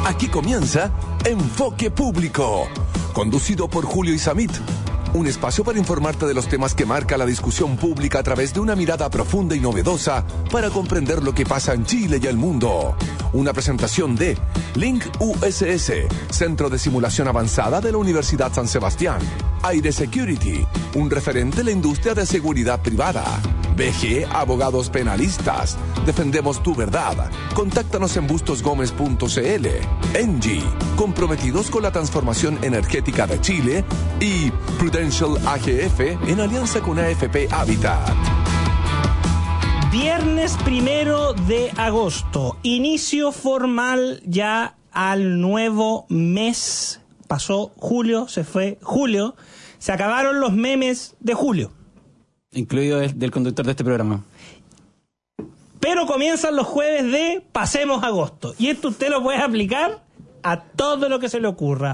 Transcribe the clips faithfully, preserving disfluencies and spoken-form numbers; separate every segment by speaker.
Speaker 1: Aquí comienza Enfoque Público, conducido por Julio Isamit. Un espacio para informarte de los temas que marca la discusión pública a través de una mirada profunda y novedosa para comprender lo que pasa en Chile y el mundo. Una presentación de Link U S S, Centro de Simulación Avanzada de la Universidad San Sebastián. Aire Security, un referente de la industria de seguridad privada. B G Abogados Penalistas, defendemos tu verdad. Contáctanos en bustos gómez punto c l. Engie, comprometidos con la transformación energética de Chile. Y Prudential A G F, en alianza con A F P Habitat.
Speaker 2: Viernes primero de agosto, inicio formal ya al nuevo mes. Pasó julio, se fue julio, se acabaron los memes de julio.
Speaker 3: Incluido el del conductor de este programa.
Speaker 2: Pero comienzan los jueves de Pasemos Agosto. Y esto usted lo puede aplicar a todo lo que se le ocurra.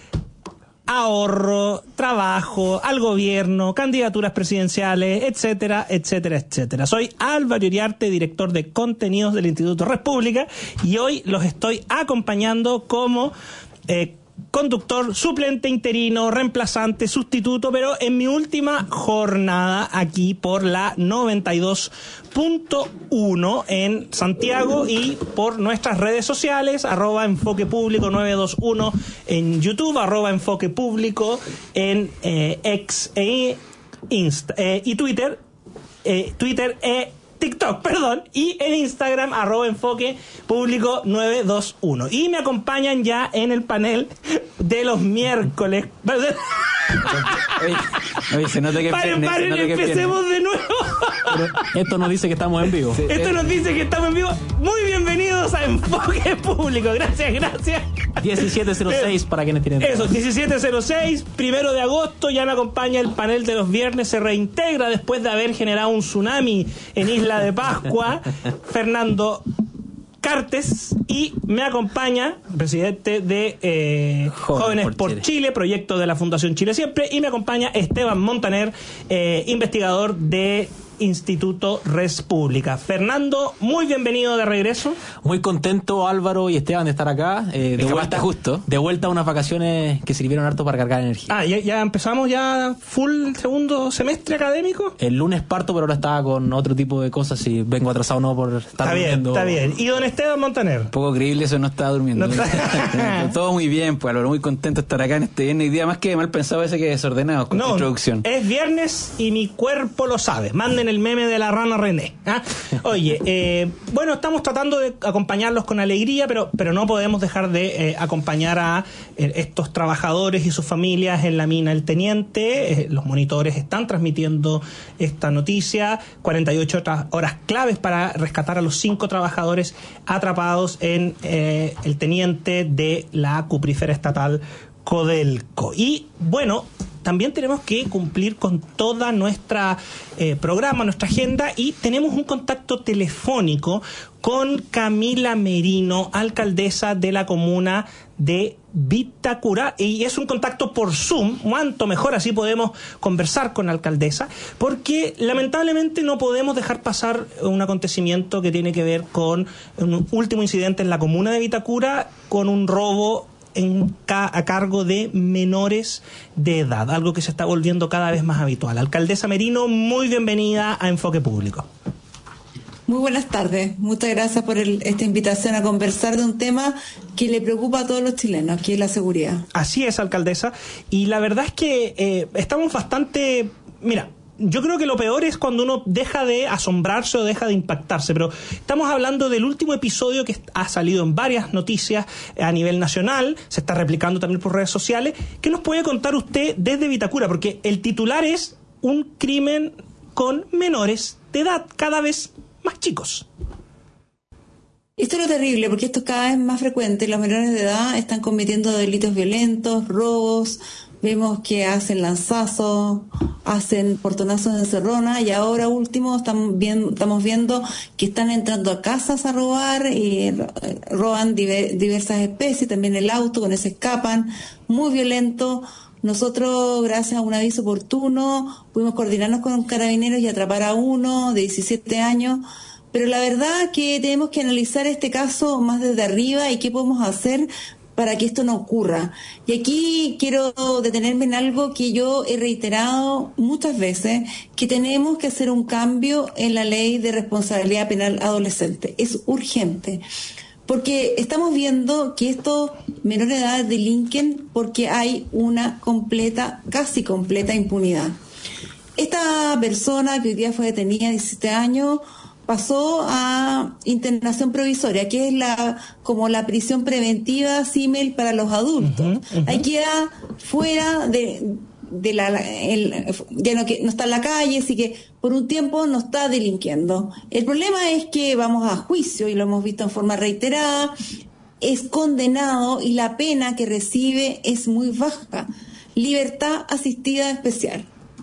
Speaker 2: Ahorro, trabajo, al gobierno, candidaturas presidenciales, etcétera, etcétera, etcétera. Soy Álvaro Iriarte, director de contenidos del Instituto República, y hoy los estoy acompañando como eh, conductor suplente, interino, reemplazante, sustituto, pero en mi última jornada aquí por la noventa y dos punto uno en Santiago y por nuestras redes sociales, arroba Enfoque Público nueve dos uno en YouTube, arroba Enfoque Público en eh, X e Insta, eh, y Twitter, eh, Twitter e TikTok, perdón, y en Instagram, arroba Enfoque Público nueve dos uno. Y me acompañan ya en el panel de los miércoles.
Speaker 3: Oye, oye, se nota que
Speaker 2: paren,
Speaker 3: pierne,
Speaker 2: paren,
Speaker 3: se nota que
Speaker 2: empecemos
Speaker 3: pierne.
Speaker 2: de nuevo.
Speaker 3: Pero esto nos dice que estamos en vivo.
Speaker 2: Esto nos dice que estamos en vivo. Muy bienvenidos a Enfoque Público. Gracias, gracias.
Speaker 3: diecisiete cero seis para quienes tienen.
Speaker 2: Eso, diecisiete cero seis, primero de agosto, ya me acompaña el panel de los viernes, se reintegra después de haber generado un tsunami en Isla de Pascua, Fernando Cartes, y me acompaña presidente de eh, Jóvenes, Jóvenes por, por Chile. Chile, proyecto de la Fundación Chile Siempre, y me acompaña Esteban Montaner, eh, investigador de Instituto Res Pública. Fernando, muy bienvenido de regreso.
Speaker 3: Muy contento, Álvaro y Esteban, de estar acá. Eh, de vuelta justo. De vuelta a unas vacaciones que sirvieron harto para cargar energía.
Speaker 2: Ah, ya, ya empezamos ya full segundo semestre académico.
Speaker 3: El lunes parto, pero ahora estaba con otro tipo de cosas y vengo atrasado no por estar
Speaker 2: está
Speaker 3: durmiendo.
Speaker 2: Bien, está bien. ¿Y don Esteban Montaner?
Speaker 3: Un poco creíble eso, no estaba durmiendo. No está... Todo muy bien, pues, Álvaro, muy contento de estar acá en este viernes. Y día más que mal pensado ese que desordenado con
Speaker 2: no,
Speaker 3: tu introducción.
Speaker 2: Es viernes y mi cuerpo lo sabe. Manden el meme de la rana René. ¿Ah? Oye, eh, bueno, estamos tratando de acompañarlos con alegría, pero, pero no podemos dejar de eh, acompañar a eh, estos trabajadores y sus familias en la mina El Teniente. Eh, los monitores están transmitiendo esta noticia. cuarenta y ocho horas claves para rescatar a los cinco trabajadores atrapados en eh, El Teniente de la cuprífera estatal Codelco. Y bueno, también tenemos que cumplir con toda nuestra eh, programa, nuestra agenda, y tenemos un contacto telefónico con Camila Merino, alcaldesa de la comuna de Vitacura, y es un contacto por Zoom. Cuanto mejor, así podemos conversar con la alcaldesa, porque lamentablemente no podemos dejar pasar un acontecimiento que tiene que ver con un último incidente en la comuna de Vitacura, con un robo En ca- a cargo de menores de edad, algo que se está volviendo cada vez más habitual. Alcaldesa Merino, muy bienvenida a Enfoque Público.
Speaker 4: Muy buenas tardes, muchas gracias por el, esta invitación a conversar de un tema que le preocupa a todos los chilenos, que es la seguridad.
Speaker 2: Así es, alcaldesa, y la verdad es que eh, estamos bastante... Mira, yo creo que lo peor es cuando uno deja de asombrarse o deja de impactarse, pero estamos hablando del último episodio que ha salido en varias noticias a nivel nacional, se está replicando también por redes sociales. ¿Qué nos puede contar usted desde Vitacura? Porque el titular es un crimen con menores de edad, cada vez más chicos.
Speaker 4: Esto es lo terrible, porque esto es cada vez más frecuente. Los menores de edad están cometiendo delitos violentos, robos. Vemos que hacen lanzazos, hacen portonazos de encerrona, y ahora último estamos viendo, estamos viendo que están entrando a casas a robar y roban diver, diversas especies, también el auto, con eso escapan, muy violento. Nosotros, gracias a un aviso oportuno, pudimos coordinarnos con carabineros y atrapar a uno de diecisiete años pero la verdad que tenemos que analizar este caso más desde arriba y qué podemos hacer para que esto no ocurra. Y aquí quiero detenerme en algo que yo he reiterado muchas veces, que tenemos que hacer un cambio en la ley de responsabilidad penal adolescente. Es urgente, porque estamos viendo que estos menores de edad delinquen porque hay una completa, casi completa impunidad. Esta persona que hoy día fue detenida, diecisiete años, pasó a internación provisoria, que es la como la prisión preventiva símil para los adultos. Uh-huh, uh-huh. Ahí queda fuera de, de la, el, ya no, que no está en la calle, así que por un tiempo no está delinquiendo. El problema es que vamos a juicio, y lo hemos visto en forma reiterada, es condenado y la pena que recibe es muy baja. Libertad asistida especial.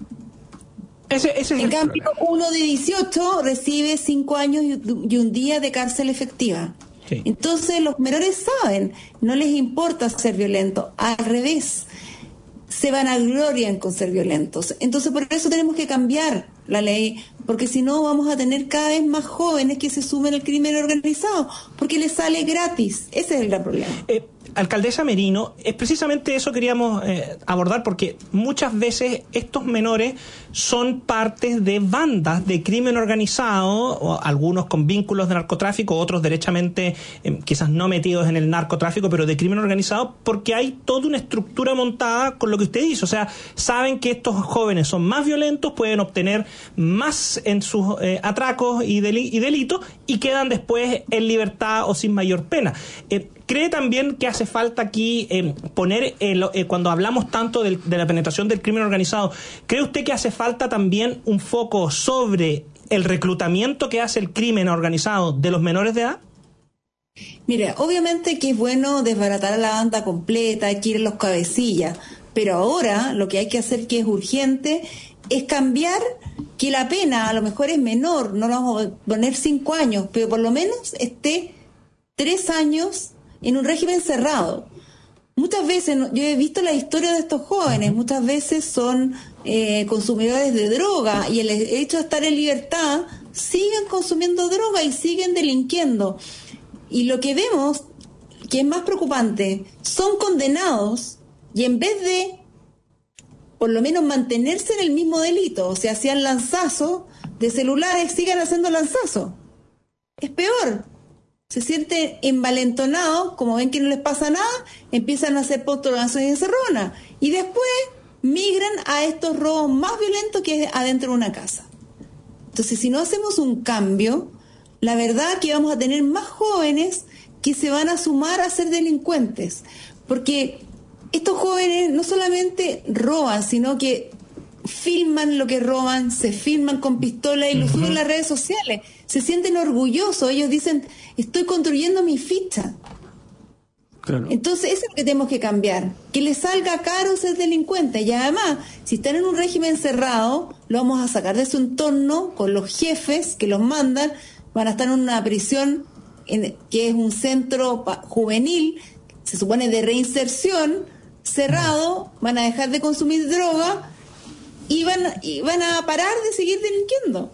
Speaker 2: Ese, ese es
Speaker 4: en
Speaker 2: el
Speaker 4: cambio, problema. Uno de dieciocho recibe cinco años y un día de cárcel efectiva. Sí. Entonces los menores saben, no les importa ser violentos, al revés, se vanaglorian con ser violentos. Entonces por eso tenemos que cambiar la ley, porque si no vamos a tener cada vez más jóvenes que se sumen al crimen organizado, porque les sale gratis. Ese es el gran problema.
Speaker 2: Eh, Alcaldesa Merino, es precisamente eso queríamos eh, abordar, porque muchas veces estos menores son partes de bandas de crimen organizado, o algunos con vínculos de narcotráfico, otros derechamente eh, quizás no metidos en el narcotráfico, pero de crimen organizado, porque hay toda una estructura montada con lo que usted dice. O sea, saben que estos jóvenes son más violentos, pueden obtener más en sus eh, atracos y, deli- y delitos, y quedan después en libertad o sin mayor pena. Eh, ¿Cree también que hace falta aquí eh, poner, eh, lo, eh, cuando hablamos tanto del, de la penetración del crimen organizado, cree usted que hace falta también un foco sobre el reclutamiento que hace el crimen organizado de los menores de edad?
Speaker 4: Mire, obviamente que es bueno desbaratar a la banda completa, hay que ir a los cabecillas, pero ahora lo que hay que hacer, que es urgente, es cambiar que la pena a lo mejor es menor, no lo vamos a poner cinco años, pero por lo menos esté tres años en un régimen cerrado. Muchas veces, yo he visto la historia de estos jóvenes, muchas veces son eh, consumidores de droga, y el hecho de estar en libertad, siguen consumiendo droga y siguen delinquiendo. Y lo que vemos, que es más preocupante, son condenados, y en vez de, por lo menos, mantenerse en el mismo delito, o sea, hacían lanzazos de celulares, sigan haciendo lanzazos. Es peor. Se sienten envalentonados, como ven que no les pasa nada, empiezan a hacer postulaciones y encerronas, y después migran a estos robos más violentos que es adentro de una casa. Entonces, si no hacemos un cambio, la verdad que vamos a tener más jóvenes que se van a sumar a ser delincuentes, porque estos jóvenes no solamente roban, sino que filman lo que roban, se filman con pistola y lo suben en las redes sociales. Se sienten orgullosos, ellos dicen, estoy construyendo mi ficha. Claro. Entonces eso es lo que tenemos que cambiar, que les salga caro ser delincuente. Y además, si están en un régimen cerrado, lo vamos a sacar de su entorno con los jefes que los mandan, van a estar en una prisión en, que es un centro pa- juvenil, se supone de reinserción, cerrado, van a dejar de consumir droga y van, y van a parar de seguir delinquiendo.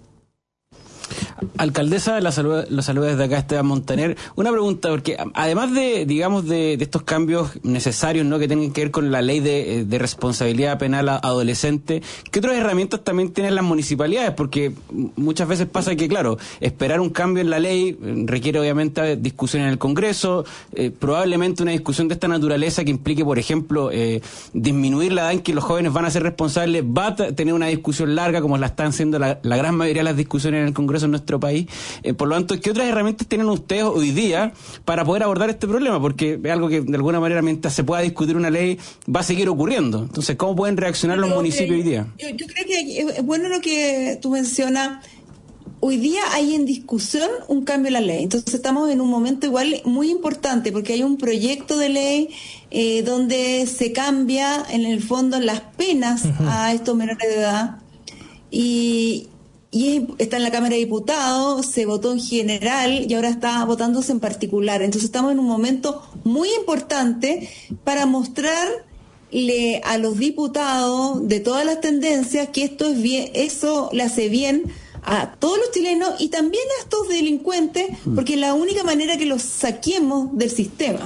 Speaker 3: Alcaldesa, la salud, la salud desde acá, Esteban Montaner. Una pregunta, porque además de, digamos, de, de estos cambios necesarios, ¿no?, que tienen que ver con la ley de, de responsabilidad penal adolescente, ¿qué otras herramientas también tienen las municipalidades? Porque muchas veces pasa que, claro, esperar un cambio en la ley requiere obviamente discusión en el Congreso, eh, probablemente una discusión de esta naturaleza que implique, por ejemplo, eh, disminuir la edad en que los jóvenes van a ser responsables, va a t- tener una discusión larga, como la están siendo la, la gran mayoría de las discusiones en el Congreso en nuestro país. Eh, por lo tanto, ¿qué otras herramientas tienen ustedes hoy día para poder abordar este problema? Porque es algo que de alguna manera, mientras se pueda discutir una ley, va a seguir ocurriendo. Entonces, ¿cómo pueden reaccionar los municipios hoy día?
Speaker 4: Yo, yo creo que es bueno lo que tú mencionas. Hoy día hay en discusión un cambio en la ley. Entonces estamos en un momento igual muy importante, porque hay un proyecto de ley eh, donde se cambia en el fondo las penas uh-huh. a estos menores de edad. Y Y está en la Cámara de Diputados, se votó en general y ahora está votándose en particular. Entonces estamos en un momento muy importante para mostrarle a los diputados de todas las tendencias que esto es bien, eso le hace bien a todos los chilenos y también a estos delincuentes, porque es la única manera que los saquemos del sistema.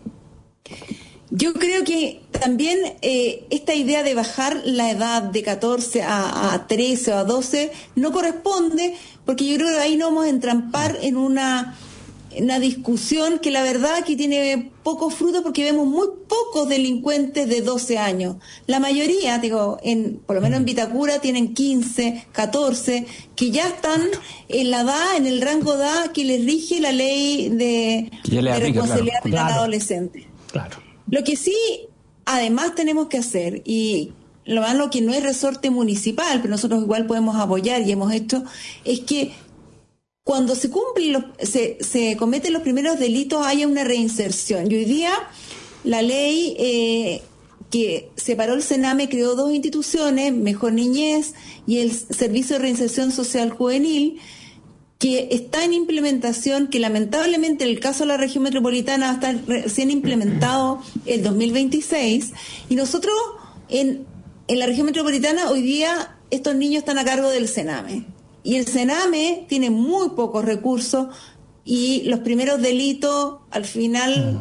Speaker 4: Yo creo que también eh, esta idea de bajar la edad de catorce a, a trece o a doce no corresponde, porque yo creo que ahí nos vamos a entrampar en una, en una discusión que la verdad que tiene pocos frutos, porque vemos muy pocos delincuentes de doce años. La mayoría, digo, en, por lo menos en Vitacura, tienen quince, catorce, que ya están en la edad, en el rango de edad que les rige la ley de, de responsabilidad penal
Speaker 2: claro.
Speaker 4: adolescente.
Speaker 2: Claro.
Speaker 4: Lo que sí, además tenemos que hacer, y lo malo que no es resorte municipal, pero nosotros igual podemos apoyar y hemos hecho, es que cuando se cumplen los, se, se cometen los primeros delitos haya una reinserción. Y hoy día la ley eh, que separó el Sename creó dos instituciones, Mejor Niñez y el Servicio de Reinserción Social Juvenil, que está en implementación, que lamentablemente en el caso de la región metropolitana va a estar recién implementado el dos mil veintiséis, y nosotros en, en la región metropolitana hoy día estos niños están a cargo del Sename, y el Sename tiene muy pocos recursos y los primeros delitos al final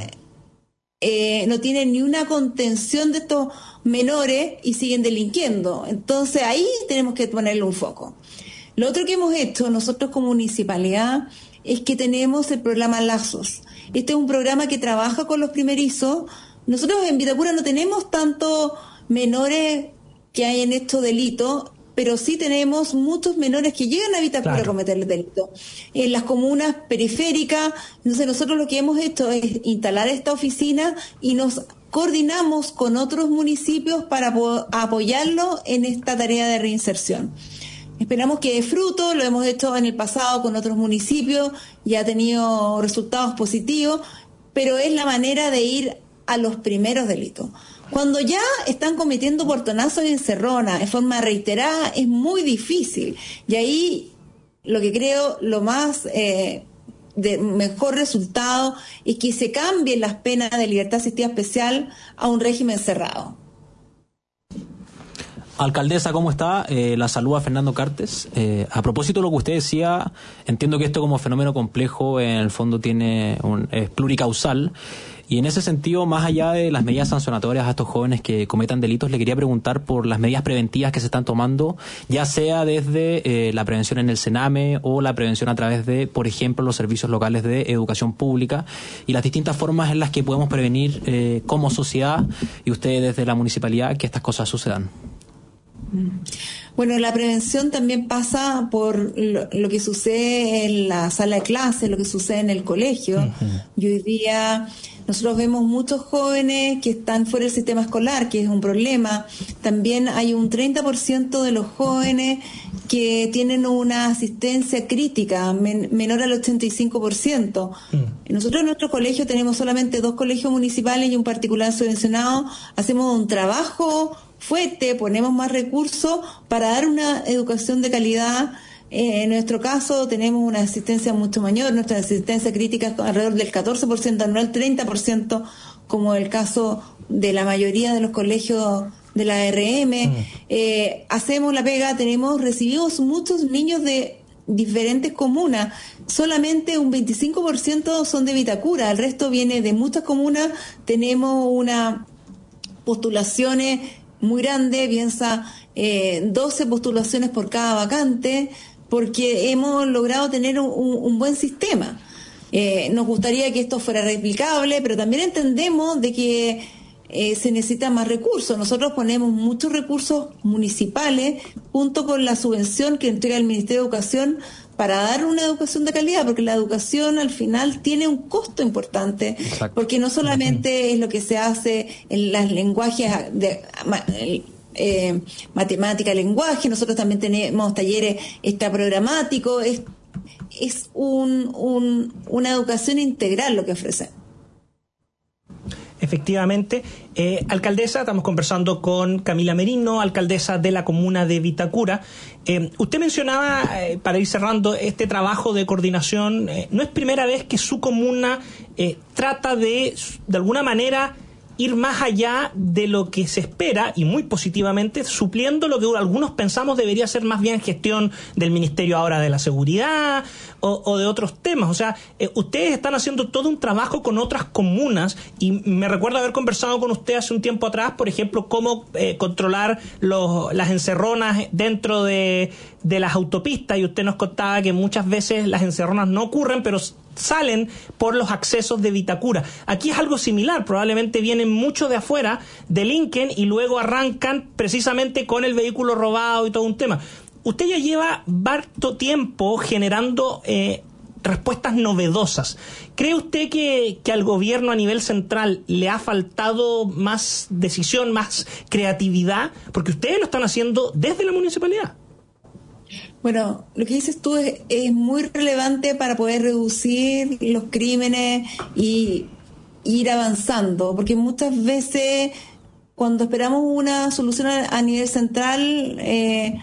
Speaker 4: eh, no tienen ni una contención de estos menores y siguen delinquiendo. Entonces ahí tenemos que ponerle un foco. Lo otro que hemos hecho nosotros como municipalidad es que tenemos el programa Lazos. Este es un programa que trabaja con los primerizos. Nosotros en Vitacura no tenemos tantos menores que hay en estos delitos, pero sí tenemos muchos menores que llegan a Vitacura claro. a cometer el delito. En las comunas periféricas, entonces nosotros lo que hemos hecho es instalar esta oficina y nos coordinamos con otros municipios para apoyarlos en esta tarea de reinserción. Esperamos que dé fruto, lo hemos hecho en el pasado con otros municipios y ha tenido resultados positivos, pero es la manera de ir a los primeros delitos. Cuando ya están cometiendo portonazos y encerronas en forma reiterada es muy difícil, y ahí lo que creo lo más eh, de mejor resultado es que se cambien las penas de libertad asistida especial a un régimen cerrado.
Speaker 5: Alcaldesa, ¿cómo está? Eh, la saluda Fernando Cartes. Eh, a propósito de lo que usted decía, entiendo que esto como fenómeno complejo en el fondo tiene un, es pluricausal, y en ese sentido, más allá de las medidas sancionatorias a estos jóvenes que cometan delitos, le quería preguntar por las medidas preventivas que se están tomando, ya sea desde eh, la prevención en el Sename o la prevención a través de, por ejemplo, los servicios locales de educación pública, y las distintas formas en las que podemos prevenir eh, como sociedad y ustedes desde la municipalidad que estas cosas sucedan.
Speaker 4: Bueno, la prevención también pasa por lo, lo que sucede en la sala de clase, lo que sucede en el colegio. Uh-huh. Y hoy día nosotros vemos muchos jóvenes que están fuera del sistema escolar, que es un problema. También hay un treinta por ciento de los jóvenes que tienen una asistencia crítica men, menor al ochenta y cinco por ciento. Uh-huh. Nosotros en nuestro colegio tenemos solamente dos colegios municipales y un particular subvencionado. Hacemos un trabajo fuerte, ponemos más recursos para dar una educación de calidad. Eh, en nuestro caso tenemos una asistencia mucho mayor, nuestra asistencia crítica es alrededor del catorce por ciento, no el treinta por ciento como el caso de la mayoría de los colegios de la R M. Mm. Eh, hacemos la pega, tenemos, recibimos muchos niños de diferentes comunas, solamente un veinticinco por ciento son de Vitacura, el resto viene de muchas comunas. Tenemos una postulaciones muy grande, piensa eh, doce postulaciones por cada vacante, porque hemos logrado tener un, un buen sistema. Eh, nos gustaría que esto fuera replicable, pero también entendemos de que eh, se necesitan más recursos. Nosotros ponemos muchos recursos municipales junto con la subvención que entrega el Ministerio de Educación para dar una educación de calidad, porque la educación al final tiene un costo importante. Exacto. Porque no solamente uh-huh. es lo que se hace en los lenguajes de eh, matemática, lenguaje, nosotros también tenemos talleres extraprogramáticos, es, es un, un, una educación integral lo que ofrecemos.
Speaker 2: Efectivamente. Eh, alcaldesa, estamos conversando con Camila Merino, alcaldesa de la comuna de Vitacura. Eh, usted mencionaba, eh, para ir cerrando, este trabajo de coordinación. Eh, no es primera vez que su comuna eh, trata de, de alguna manera, ir más allá de lo que se espera, y muy positivamente, supliendo lo que algunos pensamos debería ser más bien gestión del Ministerio ahora de la Seguridad o, o de otros temas. O sea, eh, ustedes están haciendo todo un trabajo con otras comunas, y me recuerdo haber conversado con usted hace un tiempo atrás, por ejemplo, cómo eh, controlar los, las encerronas dentro de, de las autopistas, y usted nos contaba que muchas veces las encerronas no ocurren, pero salen por los accesos de Vitacura. Aquí es algo similar, probablemente vienen muchos de afuera, delinquen y luego arrancan precisamente con el vehículo robado y todo un tema. Usted ya lleva harto tiempo generando eh, respuestas novedosas. ¿Cree usted que, que al gobierno a nivel central le ha faltado más decisión, más creatividad? Porque ustedes lo están haciendo desde la municipalidad.
Speaker 4: Bueno, lo que dices tú es, es muy relevante para poder reducir los crímenes y ir avanzando, porque muchas veces cuando esperamos una solución a, a nivel central, eh,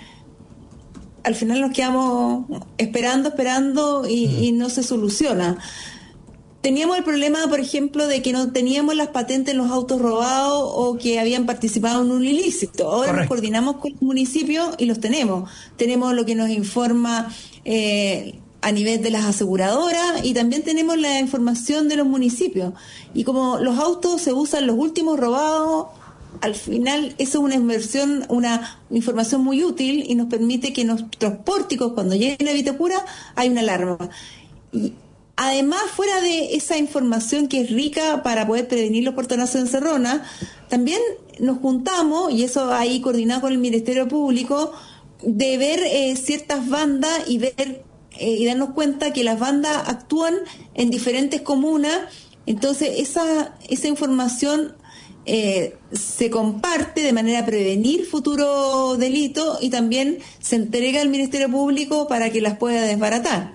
Speaker 4: al final nos quedamos esperando, esperando y, y no se soluciona. Teníamos el problema, por ejemplo, de que no teníamos las patentes en los autos robados o que habían participado en un ilícito. Ahora Correcto. Nos coordinamos con los municipios y los tenemos. Tenemos lo que nos informa eh, a nivel de las aseguradoras, y también tenemos la información de los municipios. Y como los autos se usan los últimos robados, al final eso es una inversión, una información muy útil, y nos permite que nuestros pórticos, cuando lleguen a Vitacura, hay una alarma. Y además, fuera de esa información que es rica para poder prevenir los portonazos de encerrona, también nos juntamos, y eso ahí coordinado con el Ministerio Público, de ver eh, ciertas bandas y ver eh, y darnos cuenta que las bandas actúan en diferentes comunas. Entonces esa esa información eh, se comparte de manera a prevenir futuros delitos, y también se entrega al Ministerio Público para que las pueda desbaratar.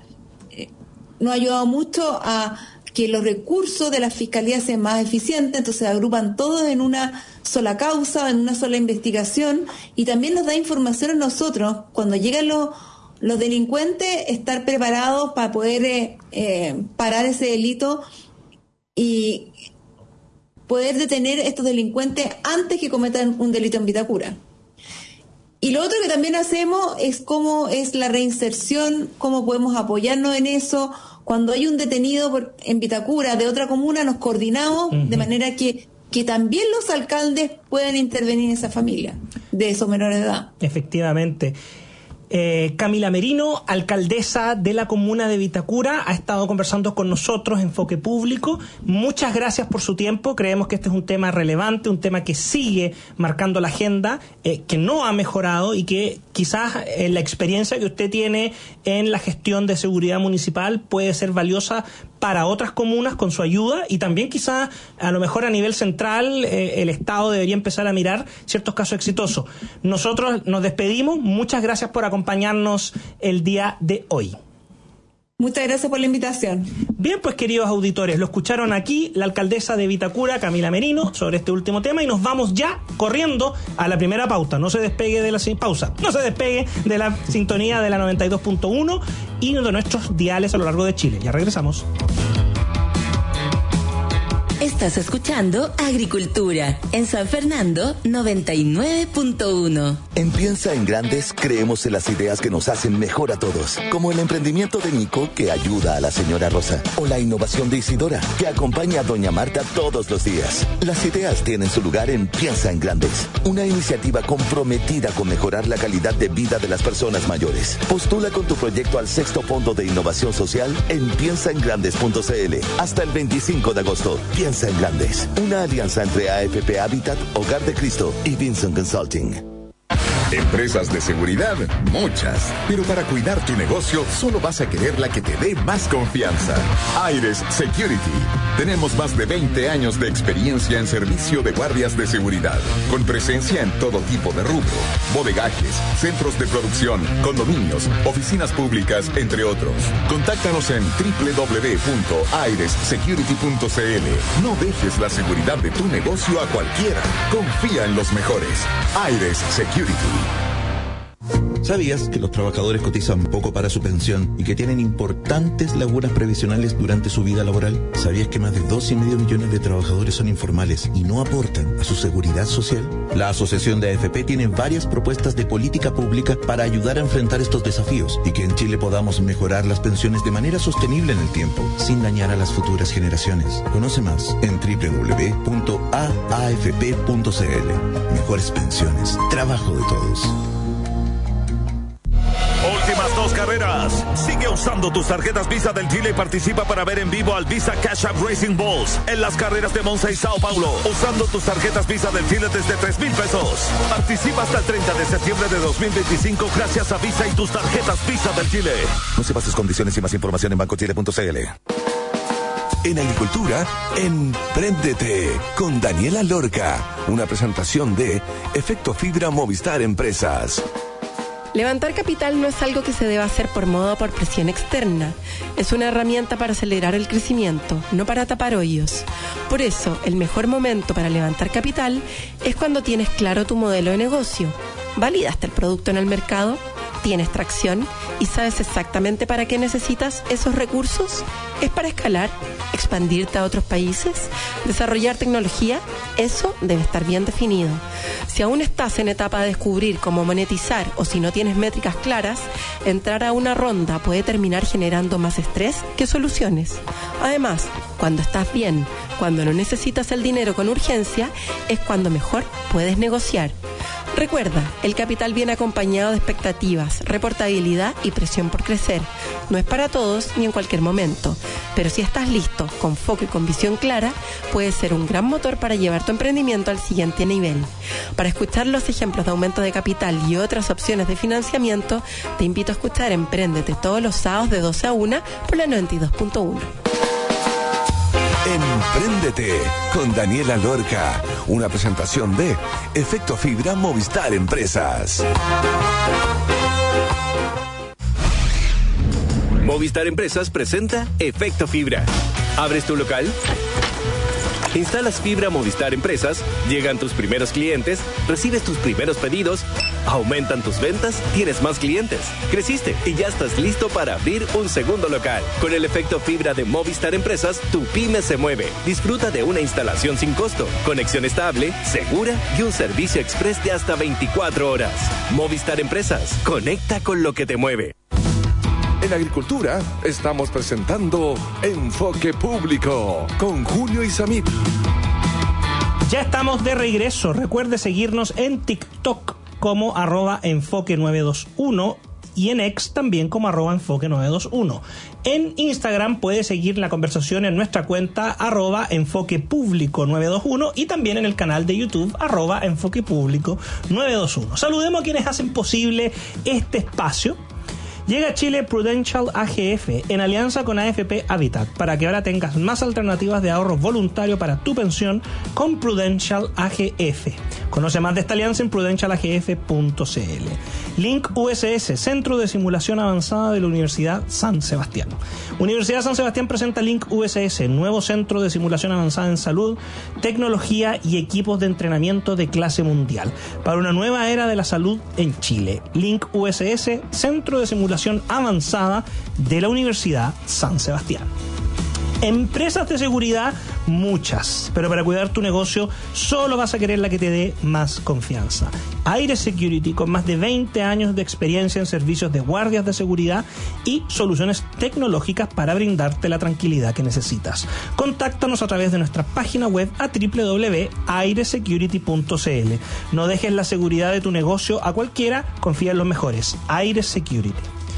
Speaker 4: Nos ha ayudado mucho a que los recursos de la Fiscalía sean más eficientes, entonces se agrupan todos en una sola causa, en una sola investigación, y también nos da información a nosotros, cuando llegan los, los delincuentes, estar preparados para poder eh, eh, parar ese delito y poder detener a estos delincuentes antes que cometan un delito en Vitacura. Y lo otro que también hacemos es cómo es la reinserción, cómo podemos apoyarnos en eso. Cuando hay un detenido por, en Vitacura de otra comuna, nos coordinamos uh-huh. de manera que, que también los alcaldes puedan intervenir en esa familia de esos menores de edad.
Speaker 2: Efectivamente. Eh, Camila Merino, alcaldesa de la comuna de Vitacura, ha estado conversando con nosotros en Enfoque Público. Muchas gracias por su tiempo. Creemos que este es un tema relevante, un tema que sigue marcando la agenda, eh, que no ha mejorado, y que quizás eh, la experiencia que usted tiene en la gestión de seguridad municipal puede ser valiosa para otras comunas con su ayuda, y también quizás a lo mejor a nivel central eh, el Estado debería empezar a mirar ciertos casos exitosos. Nosotros nos despedimos. Muchas gracias por acompañarnos el día de hoy.
Speaker 4: Muchas gracias por la invitación.
Speaker 2: Bien, pues queridos auditores, lo escucharon aquí la alcaldesa de Vitacura, Camila Merino, sobre este último tema, y nos vamos ya corriendo a la primera pauta. No se despegue de la pausa, no se despegue de la sintonía de la noventa y dos punto uno y de nuestros diales a lo largo de Chile. Ya regresamos.
Speaker 6: Estás escuchando Agricultura en San Fernando noventa y nueve punto uno.
Speaker 7: En Piensa en Grandes creemos en las ideas que nos hacen mejor a todos, como el emprendimiento de Nico, que ayuda a la señora Rosa, o la innovación de Isidora, que acompaña a doña Marta todos los días. Las ideas tienen su lugar en Piensa en Grandes, una iniciativa comprometida con mejorar la calidad de vida de las personas mayores. Postula con tu proyecto al sexto Fondo de Innovación Social en piensa en grandes punto c l hasta el veinticinco de agosto. Piensa en Grandes, una alianza entre A F P Habitat, Hogar de Cristo y Vincent Consulting.
Speaker 8: Empresas de seguridad, muchas. Pero para cuidar tu negocio, solo vas a querer la que te dé más confianza. Aires Security. Tenemos más de veinte años de experiencia en servicio de guardias de seguridad, con presencia en todo tipo de rubro: bodegajes, centros de producción, condominios, oficinas públicas, entre otros. Contáctanos en doble u doble u doble u punto aires security punto c l. No dejes la seguridad de tu negocio a cualquiera. Confía en los mejores. Aires Security.
Speaker 9: ¿Sabías que los trabajadores cotizan poco para su pensión y que tienen importantes lagunas previsionales durante su vida laboral? ¿Sabías que más de dos y medio millones de trabajadores son informales y no aportan a su seguridad social? La Asociación de A F P tiene varias propuestas de política pública para ayudar a enfrentar estos desafíos y que en Chile podamos mejorar las pensiones de manera sostenible en el tiempo, sin dañar a las futuras generaciones. Conoce más en doble u doble u doble u punto a a f p punto c l. Mejores pensiones, trabajo de todos.
Speaker 10: Últimas dos carreras. Sigue usando tus tarjetas Visa del Chile y participa para ver en vivo al Visa Cash App Racing Bulls en las carreras de Monza y Sao Paulo. Usando tus tarjetas Visa del Chile desde tres mil pesos. Participa hasta el treinta de septiembre de dos mil veinticinco gracias a Visa y tus tarjetas Visa del Chile.
Speaker 7: No sepas sus condiciones y más información en banco chile punto c l.
Speaker 1: En agricultura, Empréndete con Daniela Lorca. Una presentación de Efecto Fibra Movistar Empresas.
Speaker 11: Levantar capital no es algo que se deba hacer por moda o por presión externa. Es una herramienta para acelerar el crecimiento, no para tapar hoyos. Por eso, el mejor momento para levantar capital es cuando tienes claro tu modelo de negocio. ¿Validaste el producto en el mercado? ¿Tienes tracción? ¿Y sabes exactamente para qué necesitas esos recursos? ¿Es para escalar? ¿Expandirte a otros países? ¿Desarrollar tecnología? Eso debe estar bien definido. Si aún estás en etapa de descubrir cómo monetizar o si no tienes métricas claras, entrar a una ronda puede terminar generando más estrés que soluciones. Además, cuando estás bien, cuando no necesitas el dinero con urgencia, es cuando mejor puedes negociar. Recuerda, el capital viene acompañado de expectativas, reportabilidad y presión por crecer. No es para todos ni en cualquier momento, pero si estás listo, con foco y con visión clara, puede ser un gran motor para llevar tu emprendimiento al siguiente nivel. Para escuchar los ejemplos de aumento de capital y otras opciones de financiamiento, te invito a escuchar Empréndete todos los sábados de doce a una por la noventa y dos punto uno.
Speaker 1: Empréndete con Daniela Lorca. Una presentación de Efecto Fibra Movistar Empresas.
Speaker 12: Movistar Empresas presenta Efecto Fibra. ¿Abres tu local? Instalas fibra Movistar Empresas, llegan tus primeros clientes, recibes tus primeros pedidos, aumentan tus ventas, tienes más clientes, creciste y ya estás listo para abrir un segundo local. Con el efecto fibra de Movistar Empresas, tu pyme se mueve. Disfruta de una instalación sin costo, conexión estable, segura y un servicio express de hasta veinticuatro horas. Movistar Empresas, conecta con lo que te mueve.
Speaker 1: En agricultura estamos presentando Enfoque Público con Julio Isamit.
Speaker 2: Ya estamos de regreso. Recuerde seguirnos en TikTok como arroba enfoque novecientos veintiuno y en X también como arroba enfoque novecientos veintiuno. En Instagram puede seguir la conversación en nuestra cuenta arroba enfoque público novecientos veintiuno y también en el canal de YouTube arroba enfoque público novecientos veintiuno. Saludemos a quienes hacen posible este espacio. Llega a Chile Prudential A G F en alianza con A F P Habitat para que ahora tengas más alternativas de ahorro voluntario para tu pensión con Prudential A G F. Conoce más de esta alianza en prudential a g f punto c l. Link U S S, Centro de Simulación Avanzada de la Universidad San Sebastián. Universidad San Sebastián presenta Link U S S, nuevo centro de simulación avanzada en salud, tecnología y equipos de entrenamiento de clase mundial para una nueva era de la salud en Chile. Link U S S, Centro de Simulación Avanzada de la Universidad San Sebastián. Empresas de seguridad, muchas, pero para cuidar tu negocio solo vas a querer la que te dé más confianza. Aire Security, con más de veinte años de experiencia en servicios de guardias de seguridad y soluciones tecnológicas para brindarte la tranquilidad que necesitas. Contáctanos a través de nuestra página web a doble u doble u doble u punto aire security punto c l. No dejes la seguridad de tu negocio a cualquiera, confía en los mejores. Aire Security.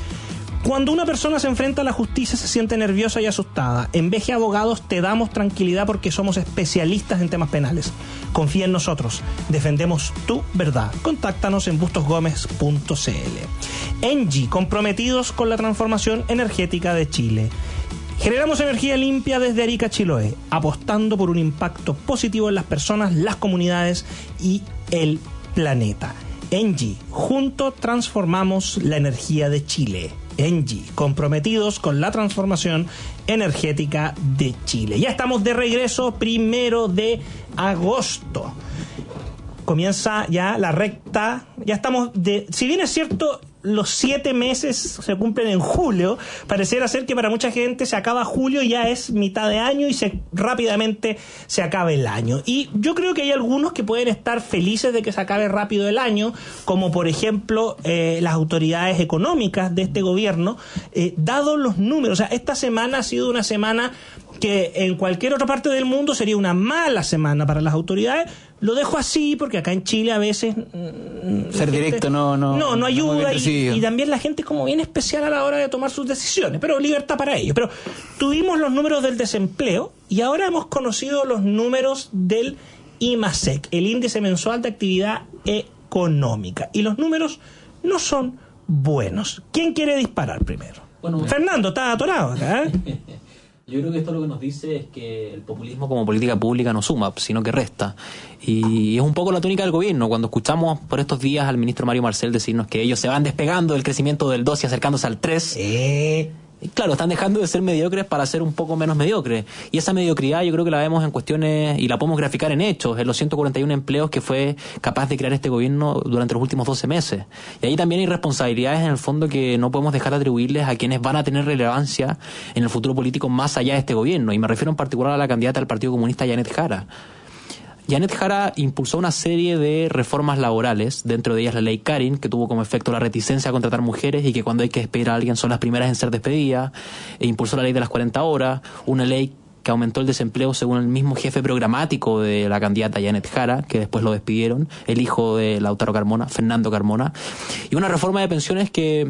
Speaker 2: Cuando una persona se enfrenta a la justicia se siente nerviosa y asustada. En V G Abogados te damos tranquilidad porque somos especialistas en temas penales. Confía en nosotros. Defendemos tu verdad. Contáctanos en bustos gómez punto c l. Engie, comprometidos con la transformación energética de Chile. Generamos energía limpia desde Arica, Chiloé, apostando por un impacto positivo en las personas, las comunidades y el planeta. Engie, juntos transformamos la energía de Chile. Engie, comprometidos con la transformación energética de Chile. Ya estamos de regreso, primero de agosto. Comienza ya la recta, ya estamos de... Si bien es cierto, los siete meses se cumplen en julio. Pareciera ser que para mucha gente se acaba julio y ya es mitad de año y se rápidamente se acaba el año. Y yo creo que hay algunos que pueden estar felices de que se acabe rápido el año, como por ejemplo eh, las autoridades económicas de este gobierno, eh, dados los números. O sea, esta semana ha sido una semana que en cualquier otra parte del mundo sería una mala semana para las autoridades. Lo dejo así porque acá en Chile a veces
Speaker 3: ser gente, directo no no
Speaker 2: no, no ayuda, y, y también la gente es como bien especial a la hora de tomar sus decisiones, pero libertad para ellos. Pero tuvimos los números del desempleo y ahora hemos conocido los números del IMASEC, el índice mensual de actividad económica, y los números no son buenos. ¿Quién quiere disparar primero? Bueno, Fernando, está atorado acá, ¿eh?
Speaker 5: Yo creo que esto lo que nos dice es que el populismo como política pública no suma, sino que resta. Y es un poco la tónica del gobierno. Cuando escuchamos por estos días al ministro Mario Marcel decirnos que ellos se van despegando del crecimiento del dos y acercándose al tres... Eh... Claro, están dejando de ser mediocres para ser un poco menos mediocres. Y esa mediocridad yo creo que la vemos en cuestiones, y la podemos graficar en hechos, en los ciento cuarenta y uno empleos que fue capaz de crear este gobierno durante los últimos doce meses. Y ahí también hay responsabilidades en el fondo que no podemos dejar de atribuirles a quienes van a tener relevancia en el futuro político más allá de este gobierno. Y me refiero en particular a la candidata del Partido Comunista, Janet Jara. Janet Jara impulsó una serie de reformas laborales, dentro de ellas la ley Karin, que tuvo como efecto la reticencia a contratar mujeres y que cuando hay que despedir a alguien son las primeras en ser despedidas. E impulsó la ley de las cuarenta horas, una ley que aumentó el desempleo según el mismo jefe programático de la candidata Janet Jara, que después lo despidieron, el hijo de Lautaro Carmona, Fernando Carmona. Y una reforma de pensiones que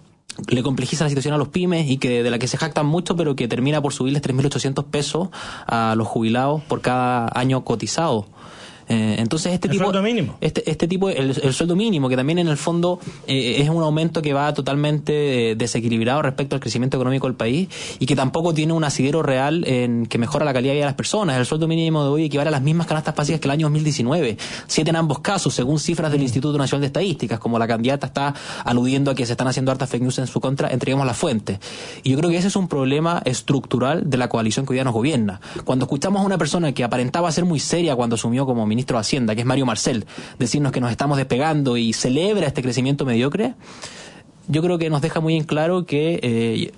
Speaker 5: le complejiza la situación a los pymes y que de la que se jactan mucho, pero que termina por subirles tres mil ochocientos pesos a los jubilados por cada año cotizado. Eh, entonces este
Speaker 2: el
Speaker 5: tipo
Speaker 2: sueldo mínimo
Speaker 5: este este tipo el, el sueldo mínimo, que también en el fondo eh, es un aumento que va totalmente eh, desequilibrado respecto al crecimiento económico del país y que tampoco tiene un asidero real en que mejora la calidad de vida de las personas. El sueldo mínimo de hoy equivale a las mismas canastas básicas que el año dos mil diecinueve, siete en ambos casos, según cifras del Instituto Nacional de Estadísticas. Como la candidata está aludiendo a que se están haciendo hartas fake news en su contra, entreguemos la fuente. Y yo creo que ese es un problema estructural de la coalición que hoy día nos gobierna. Cuando escuchamos a una persona que aparentaba ser muy seria cuando asumió como ministro de Hacienda, que es Mario Marcel, decirnos que nos estamos despegando y celebra este crecimiento mediocre, yo creo que nos deja muy en claro que eh,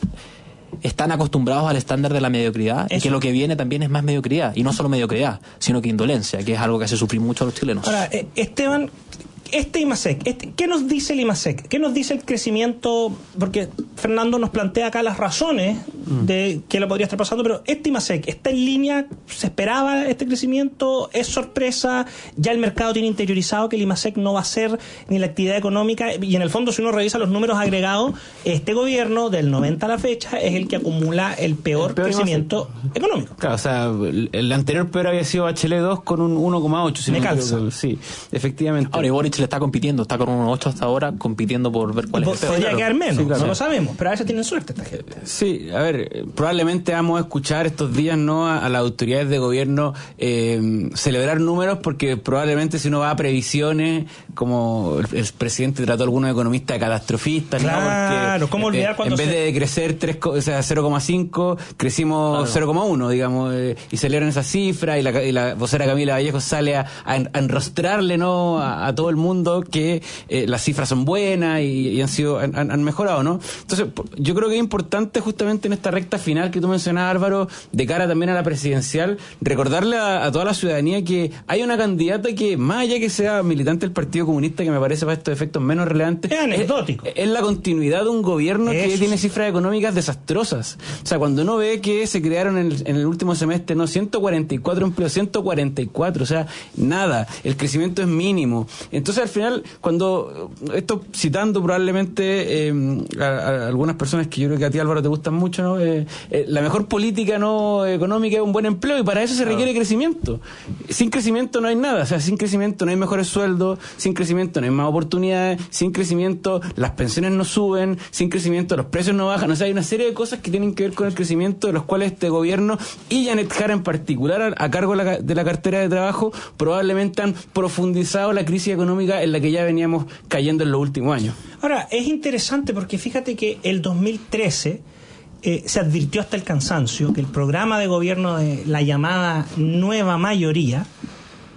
Speaker 5: están acostumbrados al estándar de la mediocridad. Eso. Y que lo que viene también es más mediocridad, y no solo mediocridad, sino que indolencia, que es algo que hace sufrir mucho a los chilenos.
Speaker 2: Ahora, eh, Esteban, este IMASEC, este, ¿qué nos dice el IMASEC? ¿Qué nos dice el crecimiento? Porque Fernando nos plantea acá las razones mm. de qué lo podría estar pasando, pero este IMASEC, ¿está en línea? ¿Se esperaba este crecimiento? ¿Es sorpresa? ¿Ya el mercado tiene interiorizado que el IMASEC no va a ser ni la actividad económica? Y en el fondo, si uno revisa los números agregados, este gobierno, del noventa a la fecha, es el que acumula el peor, el peor crecimiento IMASEC. Económico.
Speaker 3: Claro, o sea, el, el anterior peor había sido Bachelet dos con un uno coma ocho. Si
Speaker 2: Me
Speaker 3: no
Speaker 2: calza.
Speaker 3: creo que, sí, efectivamente.
Speaker 5: Ahora, y Boric le está compitiendo, está con un uno coma ocho hasta ahora, compitiendo por ver cuál es el peor.
Speaker 2: Podría
Speaker 5: claro.
Speaker 2: quedar menos,
Speaker 3: Sí, claro.
Speaker 2: no lo sabemos, pero a veces tienen suerte esta gente.
Speaker 3: Sí, a ver, probablemente vamos a escuchar estos días no a, a las autoridades de gobierno eh, celebrar números, porque probablemente si uno va a previsiones, como el, el presidente trató a algunos economistas de catastrofistas,
Speaker 2: claro,
Speaker 3: ¿no?
Speaker 2: ¿cómo olvidar
Speaker 3: eh,
Speaker 2: cuando
Speaker 3: en vez
Speaker 2: se...
Speaker 3: de crecer tres, o sea, cero coma cinco, crecimos claro. cero coma uno, digamos, eh, y celebran esa cifra, y la, y la vocera Camila Vallejo sale a, a, a enrostrarle no a, a todo el mundo que eh, las cifras son buenas y, y han sido han, han mejorado, ¿no? Entonces, yo creo que es importante justamente en esta recta final que tú mencionabas, Álvaro, de cara también a la presidencial, recordarle a, a toda la ciudadanía que hay una candidata que, más allá que sea militante del Partido Comunista, que me parece para estos efectos menos relevantes,
Speaker 2: es anecdótico.
Speaker 3: Es, es la continuidad de un gobierno
Speaker 2: Eso.
Speaker 3: que tiene cifras económicas desastrosas. O sea, cuando uno ve que se crearon en el, en el último semestre, no, ciento cuarenta y cuatro empleos, ciento cuarenta y cuatro, o sea, nada, el crecimiento es mínimo. Entonces, al final, cuando, esto citando probablemente eh, a, a algunas personas que yo creo que a ti, Álvaro, te gustan mucho, ¿no? Eh, eh, la mejor política no económica es un buen empleo, y para eso se claro. requiere crecimiento. Sin crecimiento no hay nada, o sea, sin crecimiento no hay mejores sueldos, sin crecimiento no hay más oportunidades, sin crecimiento las pensiones no suben, sin crecimiento los precios no bajan. O sea, hay una serie de cosas que tienen que ver con el crecimiento, de los cuales este gobierno y Janet Jara en particular, a, a cargo de la, de la cartera de trabajo, probablemente han profundizado la crisis económica en la que ya veníamos cayendo en los últimos años.
Speaker 2: Ahora, es interesante porque fíjate que el dos mil trece eh, se advirtió hasta el cansancio que el programa de gobierno de la llamada nueva mayoría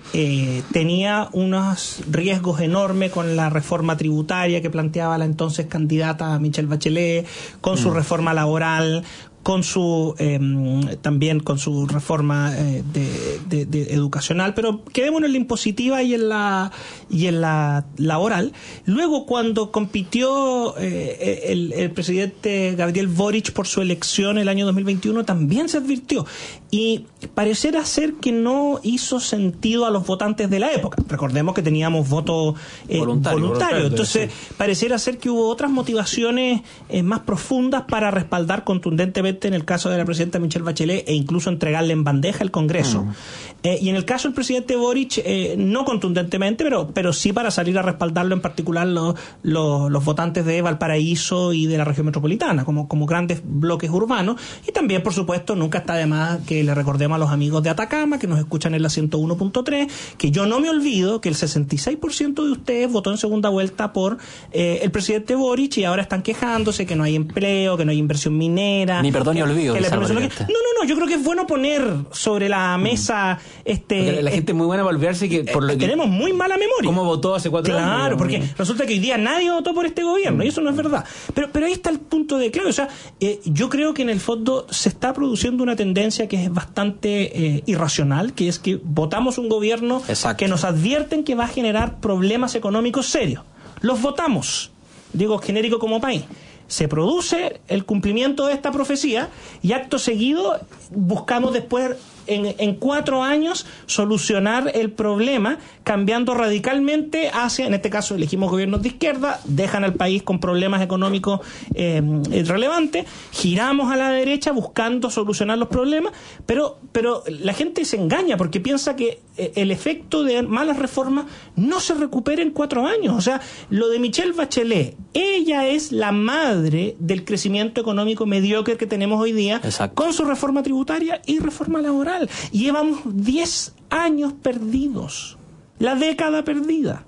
Speaker 2: eh, tenía unos riesgos enormes con la reforma tributaria que planteaba la entonces candidata Michelle Bachelet, con su mm. reforma laboral, con su eh, también con su reforma eh, de, de, de educacional, pero quedémonos en la impositiva y en la y en la laboral. Luego, cuando compitió eh, el, el presidente Gabriel Boric por su elección el año dos mil veintiuno, también se advirtió, y pareciera ser que no hizo sentido a los votantes de la época. Recordemos que teníamos voto eh, voluntario, voluntario, entonces sí. Pareciera ser que hubo otras motivaciones eh, más profundas para respaldar contundentemente en el caso de la presidenta Michelle Bachelet e incluso entregarle en bandeja al Congreso. Mm. Eh, y en el caso del presidente Boric, eh, no contundentemente, pero pero sí para salir a respaldarlo, en particular los, los, los votantes de Valparaíso y de la región metropolitana, como, como grandes bloques urbanos. Y también, por supuesto, nunca está de más que le recordemos a los amigos de Atacama, que nos escuchan en la ciento uno punto tres, que yo no me olvido que el sesenta y seis por ciento de ustedes votó en segunda vuelta por eh, el presidente Boric, y ahora están quejándose que no hay empleo, que no hay inversión minera.
Speaker 5: Ni perdón ni olvido.
Speaker 2: Que la que, no, no, no, yo creo que es bueno poner sobre la mesa este
Speaker 3: porque la gente es muy buena para olvidarse que por lo que
Speaker 2: tenemos muy mala memoria.
Speaker 3: ¿Cómo votó hace cuatro
Speaker 2: claro,
Speaker 3: años?
Speaker 2: Claro, porque resulta que hoy día nadie votó por este gobierno, mm. y eso no es verdad. Pero pero ahí está el punto de clave. O sea, eh, yo creo que en el fondo se está produciendo una tendencia que es bastante eh, irracional, que es que votamos un gobierno Exacto. que nos advierten que va a generar problemas económicos serios. Los votamos, digo genérico como país. Se produce el cumplimiento de esta profecía y acto seguido buscamos después en, en cuatro años solucionar el problema, cambiando radicalmente hacia, en este caso elegimos gobiernos de izquierda, dejan al país con problemas económicos eh, relevantes, giramos a la derecha buscando solucionar los problemas, pero, pero la gente se engaña porque piensa que el efecto de malas reformas no se recupera en cuatro años. O sea, lo de Michelle Bachelet, ella es la madre del crecimiento económico mediocre que tenemos hoy día. Exacto. Con su reforma tributaria y reforma laboral. Y llevamos diez años perdidos, la década perdida.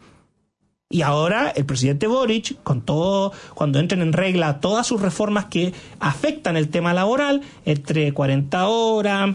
Speaker 2: Y ahora el presidente Boric, con todo, cuando entren en regla todas sus reformas que afectan el tema laboral, entre cuarenta horas,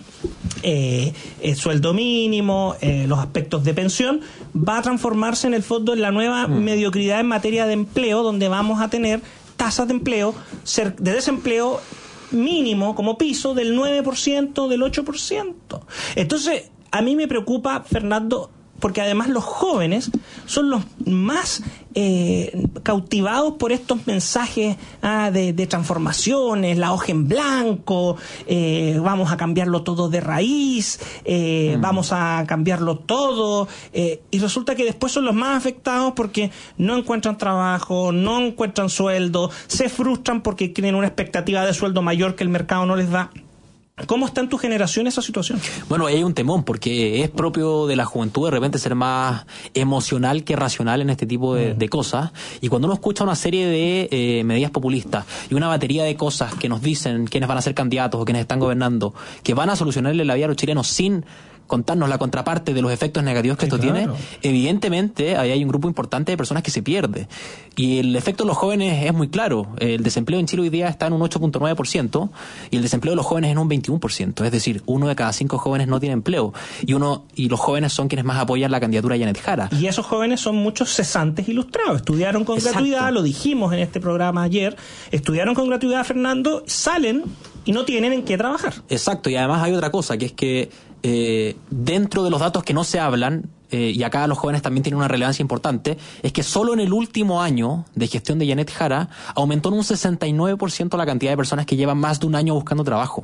Speaker 2: eh, el sueldo mínimo, eh, los aspectos de pensión, va a transformarse en el fondo en la nueva mm. mediocridad en materia de empleo, donde vamos a tener tasas de empleo, de desempleo mínimo como piso del nueve por ciento, del ocho por ciento. Entonces, a mí me preocupa, Fernando, porque además los jóvenes son los más eh, cautivados por estos mensajes ah, de, de transformaciones, la hoja en blanco, eh, vamos a cambiarlo todo de raíz, eh, mm. vamos a cambiarlo todo, eh, y resulta que después son los más afectados porque no encuentran trabajo, no encuentran sueldo, se frustran porque tienen una expectativa de sueldo mayor que el mercado no les da. ¿Cómo está en tu generación esa situación?
Speaker 5: Bueno, hay un temón, porque es propio de la juventud de repente ser más emocional que racional en este tipo de, mm. de cosas. Y cuando uno escucha una serie de eh, medidas populistas y una batería de cosas que nos dicen quiénes van a ser candidatos o quiénes están gobernando, que van a solucionarle la vida a los chilenos sin contarnos la contraparte de los efectos negativos que sí, esto claro. tiene, evidentemente ahí hay un grupo importante de personas que se pierde. Y el efecto de los jóvenes es muy claro. El desempleo en Chile hoy día está en un ocho punto nueve por ciento y el desempleo de los jóvenes en un veintiuno por ciento. Es decir, uno de cada cinco jóvenes no tiene empleo. Y uno y los jóvenes son quienes más apoyan la candidatura de Janet Jara.
Speaker 2: Y esos jóvenes son muchos cesantes ilustrados. Estudiaron con Exacto. gratuidad, lo dijimos en este programa ayer, estudiaron con gratuidad, Fernando, salen y no tienen en qué trabajar.
Speaker 5: Exacto, y además hay otra cosa, que es que Eh, dentro de los datos que no se hablan, eh, y acá los jóvenes también tienen una relevancia importante, es que solo en el último año de gestión de Janet Jara aumentó en un sesenta y nueve por ciento la cantidad de personas que llevan más de un año buscando trabajo.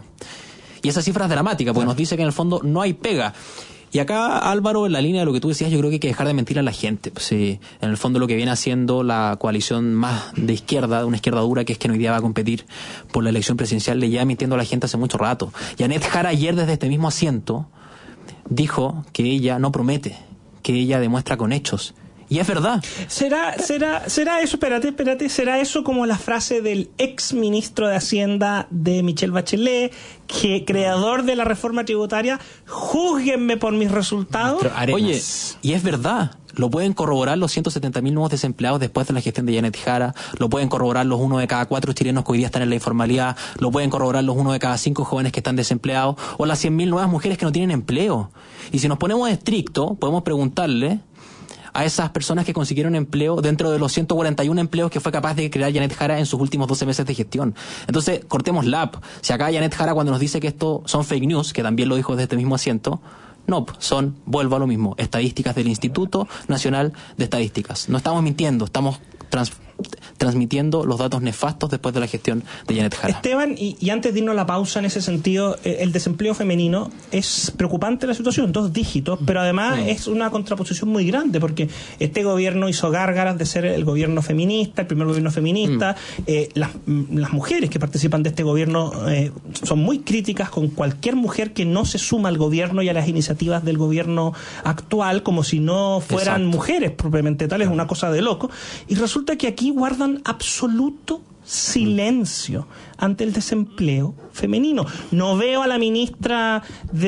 Speaker 5: Y esa cifra es dramática, porque nos dice que en el fondo no hay pega. Y acá, Álvaro, en la línea de lo que tú decías, yo creo que hay que dejar de mentir a la gente. Pues, sí, en el fondo lo que viene haciendo la coalición más de izquierda, de una izquierda dura, que es que hoy día va a competir por la elección presidencial, le lleva mintiendo a la gente hace mucho rato. Janet Jara ayer desde este mismo asiento dijo que ella no promete, que ella demuestra con hechos. Y es verdad.
Speaker 2: ¿Será, será, será eso, espérate, espérate, será eso como la frase del ex ministro de Hacienda de Michelle Bachelet, que creador de la reforma tributaria, júzguenme por mis resultados?
Speaker 5: Oye, y es verdad. Lo pueden corroborar los ciento setenta mil nuevos desempleados después de la gestión de Janet Jara, lo pueden corroborar los uno de cada cuatro chilenos que hoy día están en la informalidad, lo pueden corroborar los uno de cada cinco jóvenes que están desempleados, o las cien mil nuevas mujeres que no tienen empleo. Y si nos ponemos estricto, podemos preguntarle a esas personas que consiguieron empleo dentro de los ciento cuarenta y uno empleos que fue capaz de crear Janet Jara en sus últimos doce meses de gestión. Entonces, cortemos la app. Si acá Janet Jara, cuando nos dice que esto son fake news, que también lo dijo desde este mismo asiento, no, son, vuelvo a lo mismo, estadísticas del Instituto Nacional de Estadísticas. No estamos mintiendo, estamos trans, transmitiendo los datos nefastos después de la gestión de Janet Jara.
Speaker 2: Esteban, y, y antes de irnos a la pausa, en ese sentido, eh, el desempleo femenino, es preocupante la situación, dos dígitos, pero además sí. es una contraposición muy grande, porque este gobierno hizo gárgaras de ser el gobierno feminista, el primer gobierno feminista. Mm. Eh, las, las mujeres que participan de este gobierno eh, son muy críticas con cualquier mujer que no se suma al gobierno y a las iniciativas del gobierno actual, como si no fueran Exacto. mujeres propiamente tal, es una cosa de loco. Y resulta que aquí guardan absoluto silencio ante el desempleo femenino. No veo a la ministra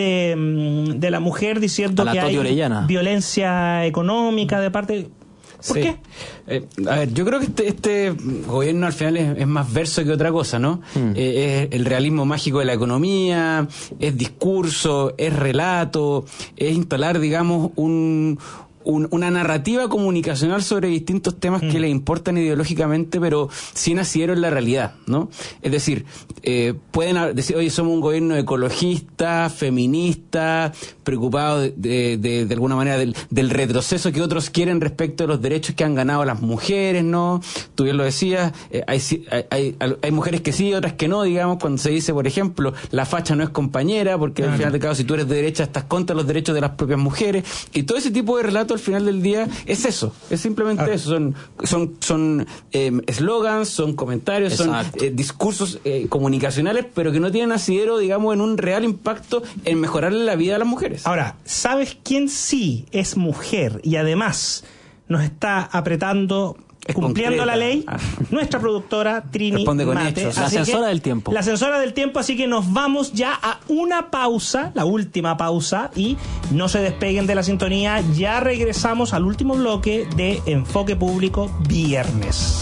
Speaker 2: de, de la mujer diciendo que hay Orellana. violencia económica de parte... ¿Por sí. qué?
Speaker 3: Eh, a ver, yo creo que este, este gobierno al final es, es más verso que otra cosa, ¿no? Mm. Eh, es el realismo mágico de la economía, es discurso, es relato, es instalar, digamos, un... Un, una narrativa comunicacional sobre distintos temas mm. que le importan ideológicamente, pero sin asidero en la realidad, ¿no? Es decir, eh, pueden decir, oye, somos un gobierno ecologista, feminista, preocupado de, de, de, de alguna manera del, del retroceso que otros quieren respecto de los derechos que han ganado las mujeres, ¿no? Tú bien lo decías, eh, hay, hay, hay, hay mujeres que sí, otras que no, digamos, cuando se dice, por ejemplo, la facha no es compañera, porque claro. al final de cabo, si tú eres de derecha, estás contra los derechos de las propias mujeres, y todo ese tipo de relatos al final del día es eso, es simplemente ah. eso, son son son eslogans, eh, son comentarios, Exacto. son eh, discursos eh, comunicacionales, pero que no tienen asidero, digamos, en un real impacto en mejorarle la vida a las mujeres.
Speaker 2: Ahora, ¿sabes quién sí es mujer y además nos está apretando, es cumpliendo concreta. la ley? Ah. Nuestra productora Trini
Speaker 5: Responde con
Speaker 2: Mate.
Speaker 5: hechos. La ascensora del tiempo.
Speaker 2: La ascensora del tiempo, así que nos vamos ya a una pausa, la última pausa, y no se despeguen de la sintonía, ya regresamos al último bloque de Enfoque Público Viernes.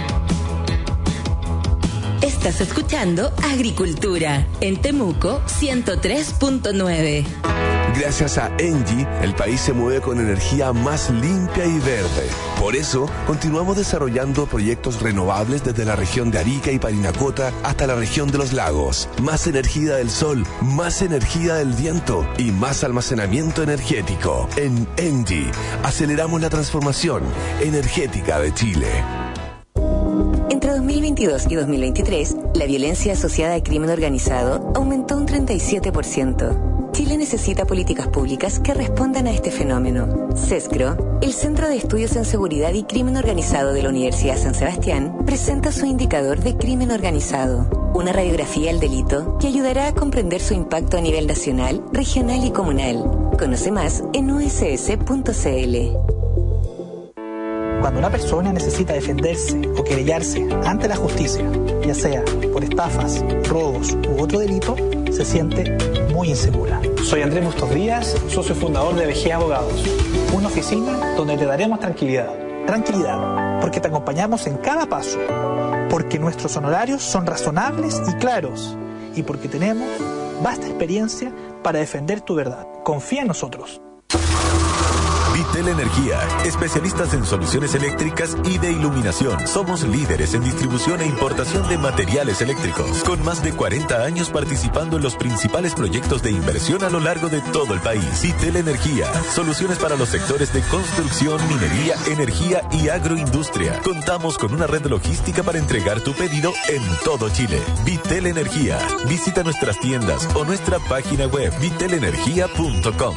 Speaker 6: Estás escuchando Agricultura en Temuco ciento tres punto nueve.
Speaker 1: Gracias a Engie, el país se mueve con energía más limpia y verde. Por eso, continuamos desarrollando proyectos renovables desde la región de Arica y Parinacota hasta la región de los lagos. Más energía del sol, más energía del viento y más almacenamiento energético. En Engie, aceleramos la transformación energética de Chile.
Speaker 13: Entre dos mil veintidós y dos mil veintitrés, la violencia asociada al crimen organizado aumentó un treinta y siete por ciento. Chile necesita políticas públicas que respondan a este fenómeno. CESCRO, el Centro de Estudios en Seguridad y Crimen Organizado de la Universidad San Sebastián, presenta su indicador de crimen organizado, una radiografía del delito que ayudará a comprender su impacto a nivel nacional, regional y comunal. Conoce más en u s s punto c l.
Speaker 14: Cuando una persona necesita defenderse o querellarse ante la justicia, ya sea por estafas, robos u otro delito, se siente muy insegura.
Speaker 15: Soy Andrés Bustos Díaz, socio fundador de V G Abogados.
Speaker 14: Una oficina donde te daremos tranquilidad. Tranquilidad, porque te acompañamos en cada paso, porque nuestros honorarios son razonables y claros, y porque tenemos vasta experiencia para defender tu verdad. Confía en nosotros.
Speaker 16: Vitel Energía, especialistas en soluciones eléctricas y de iluminación. Somos líderes en distribución e importación de materiales eléctricos, con más de cuarenta años participando en los principales proyectos de inversión a lo largo de todo el país. Vitel Energía, soluciones para los sectores de construcción, minería, energía y agroindustria. Contamos con una red logística para entregar tu pedido en todo Chile. Vitel Energía, visita nuestras tiendas o nuestra página web vitel energía punto com.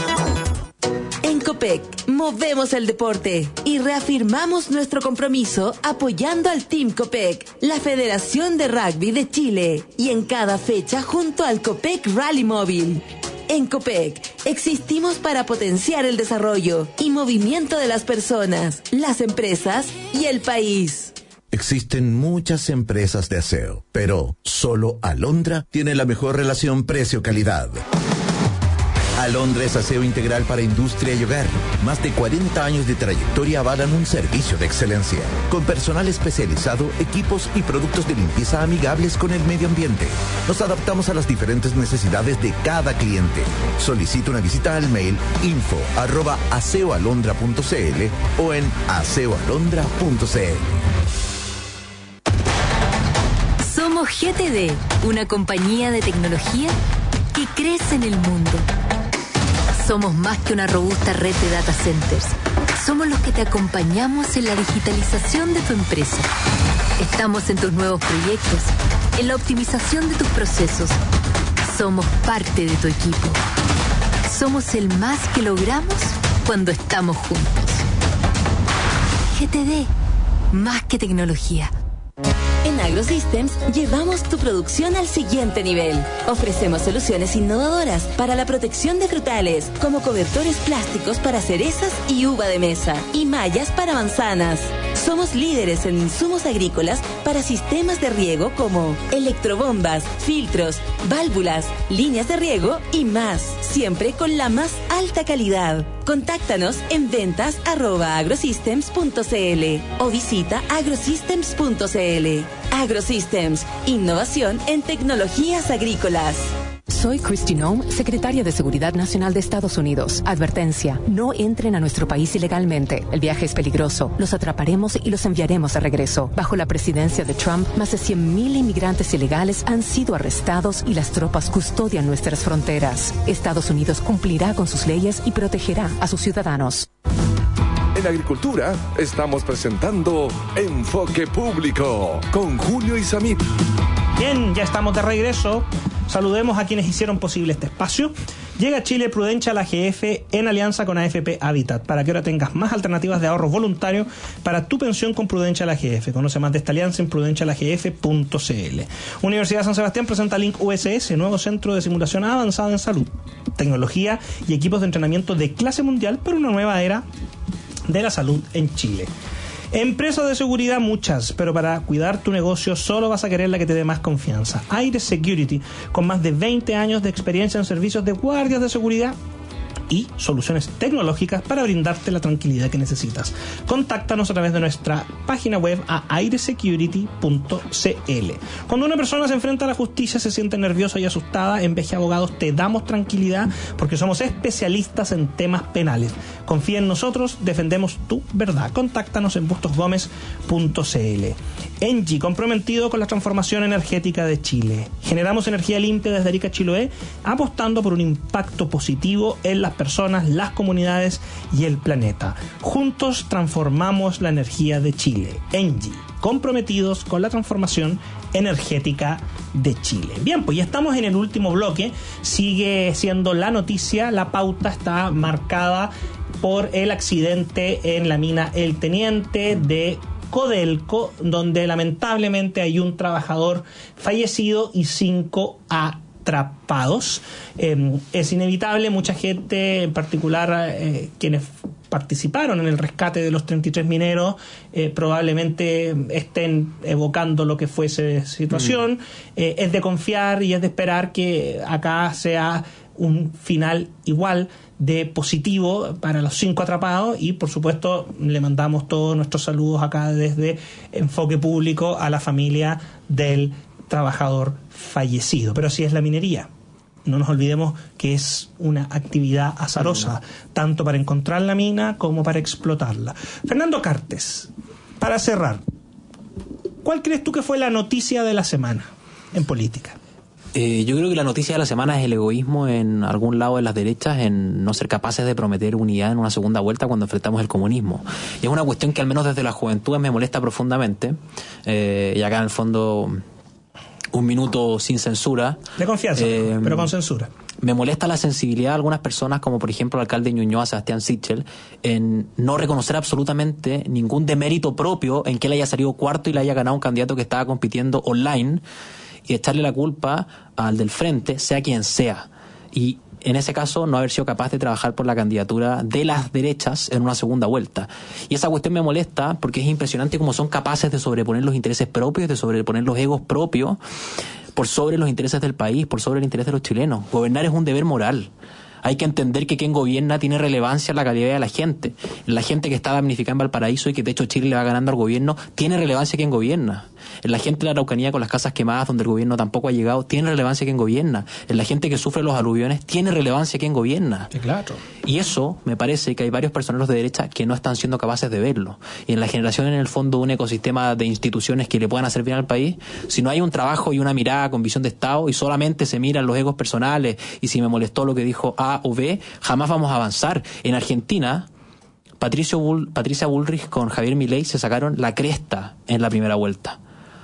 Speaker 6: En Copec, movemos el deporte y reafirmamos nuestro compromiso apoyando al Team Copec, la Federación de Rugby de Chile, y en cada fecha junto al Copec Rally Móvil. En Copec, Existimos para potenciar el desarrollo y movimiento de las personas, las empresas y el país.
Speaker 9: Existen muchas empresas de aseo, pero solo Alondra tiene la mejor relación precio-calidad. Alondra es aseo integral para industria y hogar. Más de cuarenta años de trayectoria avalan un servicio de excelencia, con personal especializado, equipos y productos de limpieza amigables con el medio ambiente. Nos adaptamos a las diferentes necesidades de cada cliente. Solicita una visita al mail info arroba aseoalondra punto cl o en aseoalondra punto cl.
Speaker 17: Somos G T D, una compañía de tecnología que crece en el mundo. Somos más que una robusta red de data centers. Somos los que te acompañamos en la digitalización de tu empresa. Estamos en tus nuevos proyectos, en la optimización de tus procesos. Somos parte de tu equipo. Somos el más que logramos cuando estamos juntos. G T D, más que tecnología.
Speaker 6: En AgroSystems llevamos tu producción al siguiente nivel. Ofrecemos soluciones innovadoras para la protección de frutales, como cobertores plásticos para cerezas y uva de mesa, y mallas para manzanas. Somos líderes en insumos agrícolas para sistemas de riego como electrobombas, filtros, válvulas, líneas de riego y más, siempre con la más alta calidad. Contáctanos en ventas arroba agrosystems punto cl o visita agrosystems punto cl. AgroSystems, innovación en tecnologías agrícolas.
Speaker 18: Soy Kristi Noem, secretaria de Seguridad Nacional de Estados Unidos. Advertencia, no entren a nuestro país ilegalmente. El viaje es peligroso. Los atraparemos y los enviaremos de regreso. Bajo la presidencia de Trump, más de cien mil inmigrantes ilegales han sido arrestados y las tropas custodian nuestras fronteras. Estados Unidos cumplirá con sus leyes y protegerá a sus ciudadanos.
Speaker 1: En Agricultura estamos presentando Enfoque Público con Julio Isamit.
Speaker 2: Bien, ya estamos de regreso. Saludemos a quienes hicieron posible este espacio. Llega a Chile Prudentia la G F en alianza con A F P Habitat para que ahora tengas más alternativas de ahorro voluntario para tu pensión con Prudentia la G F. Conoce más de esta alianza en prudencia la g f punto cl. Universidad de San Sebastián presenta Link U S S, nuevo centro de simulación avanzada en salud, tecnología y equipos de entrenamiento de clase mundial para una nueva era de la salud en Chile. Empresas de seguridad muchas, pero para cuidar tu negocio solo vas a querer la que te dé más confianza. Aires Security, con más de veinte años de experiencia en servicios de guardias de seguridad y soluciones tecnológicas para brindarte la tranquilidad que necesitas. Contáctanos a través de nuestra página web a aire security punto cl. Cuando una persona se enfrenta a la justicia, se siente nerviosa y asustada, en V G Abogados te damos tranquilidad porque somos especialistas en temas penales. Confía en nosotros, defendemos tu verdad. Contáctanos en bustos gómez punto cl. Engie, comprometido con la transformación energética de Chile. Generamos energía limpia desde Arica a Chiloé, apostando por un impacto positivo en las personas, las comunidades y el planeta. Juntos transformamos la energía de Chile. Engie, comprometidos con la transformación energética de Chile. Bien, pues ya estamos en el último bloque. Sigue siendo la noticia, la pauta está marcada por el accidente en la mina El Teniente de Codelco, donde lamentablemente hay un trabajador fallecido y cinco atrapados. Eh, es inevitable, mucha gente, en particular eh, quienes participaron en el rescate de los treinta y tres mineros, eh, probablemente estén evocando lo que fue esa situación. Mm. Eh, es de confiar y es de esperar que acá sea un final igual de positivo para los cinco atrapados y por supuesto le mandamos todos nuestros saludos acá desde Enfoque Público a la familia del trabajador fallecido. Pero así es la minería. No nos olvidemos que es una actividad azarosa, tanto para encontrar la mina como para explotarla. Fernando Cartes, para cerrar, ¿cuál crees tú que fue la noticia de la semana en política?
Speaker 5: Eh, yo creo que la noticia de la semana es el egoísmo en algún lado de las derechas, en no ser capaces de prometer unidad en una segunda vuelta cuando enfrentamos el comunismo. Y es una cuestión que al menos desde la juventud me molesta profundamente. Eh, y acá en el fondo, un minuto sin censura.
Speaker 2: De confianza, eh, pero con censura.
Speaker 5: Me molesta la sensibilidad de algunas personas, como por ejemplo el alcalde de Ñuñoa, Sebastián Sichel, en no reconocer absolutamente ningún demérito propio en que él haya salido cuarto y le haya ganado un candidato que estaba compitiendo online, y echarle la culpa al del frente, sea quien sea. Y en ese caso, no haber sido capaz de trabajar por la candidatura de las derechas en una segunda vuelta. Y esa cuestión me molesta porque es impresionante cómo son capaces de sobreponer los intereses propios, de sobreponer los egos propios por sobre los intereses del país, por sobre el interés de los chilenos. Gobernar es un deber moral. Hay que entender que quien gobierna tiene relevancia en la calidad de la gente. La gente que está damnificada en Valparaíso y que de hecho Chile le va ganando al gobierno, tiene relevancia quien gobierna. En la gente de la Araucanía con las casas quemadas donde el gobierno tampoco ha llegado, tiene relevancia quien gobierna. En la gente que sufre los aluviones, tiene relevancia quien gobierna.
Speaker 2: Sí, claro.
Speaker 5: Y eso me parece que hay varios personeros de derecha que no están siendo capaces de verlo. Y en la generación en el fondo de un ecosistema de instituciones que le puedan hacer bien al país, si no hay un trabajo y una mirada con visión de Estado y solamente se miran los egos personales y si me molestó lo que dijo A o B, jamás vamos a avanzar. En Argentina, Patricio Bull, Patricia Bullrich con Javier Milei se sacaron la cresta en la primera vuelta.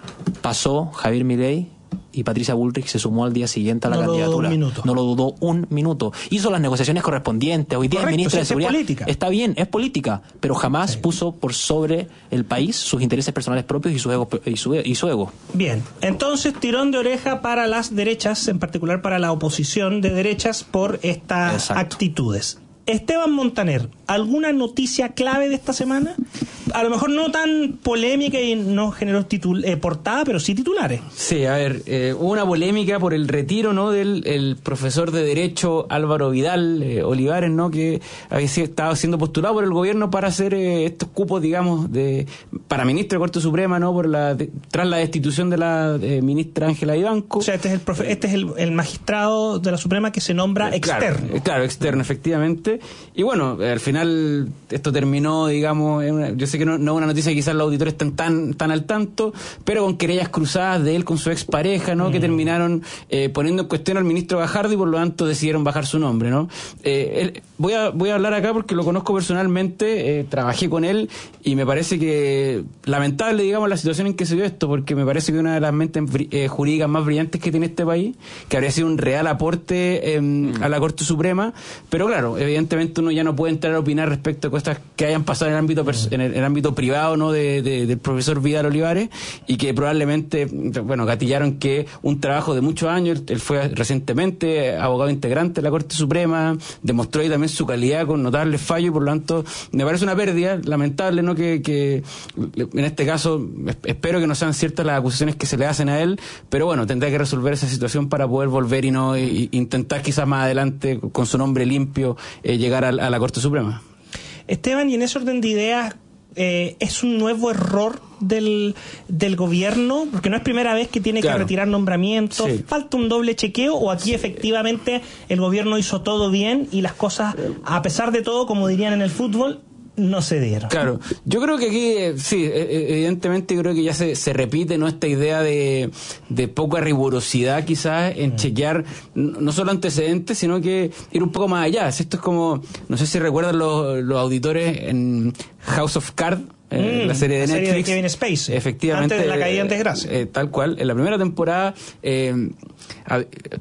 Speaker 5: Pasó Javier Milei y Patricia Bullrich se sumó al día siguiente a la
Speaker 2: no
Speaker 5: candidatura.
Speaker 2: Lo dudó
Speaker 5: no lo dudó un minuto. Hizo las negociaciones correspondientes. Hoy día
Speaker 2: Correcto,
Speaker 5: es ministra
Speaker 2: sí,
Speaker 5: de Seguridad.
Speaker 2: Es política.
Speaker 5: Está bien, es política, pero jamás sí. puso por sobre el país sus intereses personales propios y su ego. Y su, y su ego.
Speaker 2: Bien, entonces tirón de oreja para las derechas, en particular para la oposición de derechas por estas Exacto. actitudes. Esteban Montaner, ¿alguna noticia clave de esta semana? A lo mejor no tan polémica y no generó titul- eh, portada, pero sí titulares.
Speaker 3: Sí, a ver, eh, hubo una polémica por el retiro, ¿no?, del el profesor de Derecho Álvaro Vidal eh, Olivares, ¿no?, que había estado siendo postulado por el gobierno para hacer eh, estos cupos, digamos, de para ministro de Corte Suprema, ¿no?, por la de, tras la destitución de la eh, ministra Ángela Ivanco.
Speaker 2: O sea, este es el profe- este es el, el magistrado de la Suprema que se nombra
Speaker 3: eh,
Speaker 2: externo.
Speaker 3: Claro, claro, externo, efectivamente. Y bueno, al final esto terminó, digamos, en una, yo sé que no, no es una noticia que quizás los auditores están tan, tan al tanto, pero con querellas cruzadas de él con su expareja, ¿no? Mm. Que terminaron eh, poniendo en cuestión al ministro Gajardo y por lo tanto decidieron bajar su nombre, ¿no? Eh, él, voy a voy a hablar acá porque lo conozco personalmente, eh, trabajé con él y me parece que lamentable, digamos, la situación en que se dio esto, porque me parece que una de las mentes eh, jurídicas más brillantes que tiene este país, que habría sido un real aporte eh, mm. a la Corte Suprema, pero claro, evidentemente uno ya no puede entrar a opinar respecto a cosas que hayan pasado en el ámbito pers- en el, en el ámbito privado, ¿no?, de, de, del profesor Vidal Olivares, y que probablemente, bueno, gatillaron que un trabajo de muchos años, él fue recientemente abogado integrante de la Corte Suprema, demostró ahí también su calidad con notables fallos, y por lo tanto me parece una pérdida lamentable, ¿no?, que, que en este caso espero que no sean ciertas las acusaciones que se le hacen a él, pero bueno, tendrá que resolver esa situación para poder volver y no y, y intentar quizás más adelante con su nombre limpio eh, llegar a, a la Corte Suprema.
Speaker 2: Esteban, y en ese orden de ideas, eh, ¿es un nuevo error del, del gobierno? Porque no es primera vez que tiene claro. que retirar nombramientos. Sí. ¿Falta un doble chequeo o aquí efectivamente el gobierno hizo todo bien y las cosas, a pesar de todo, como dirían en el fútbol, no se dieron?
Speaker 3: Claro, yo creo que aquí, sí, evidentemente creo que ya se, se repite, ¿no?, esta idea de, de poca rigurosidad quizás en mm. chequear no solo antecedentes, sino que ir un poco más allá. Esto es como, no sé si recuerdan los, los auditores en House of Cards, Eh, mm, la serie de
Speaker 2: la
Speaker 3: Netflix,
Speaker 2: serie de Kevin Spacey,
Speaker 3: efectivamente,
Speaker 2: antes de la caída en desgracia.
Speaker 3: Eh, eh, tal cual, en la primera temporada eh, a,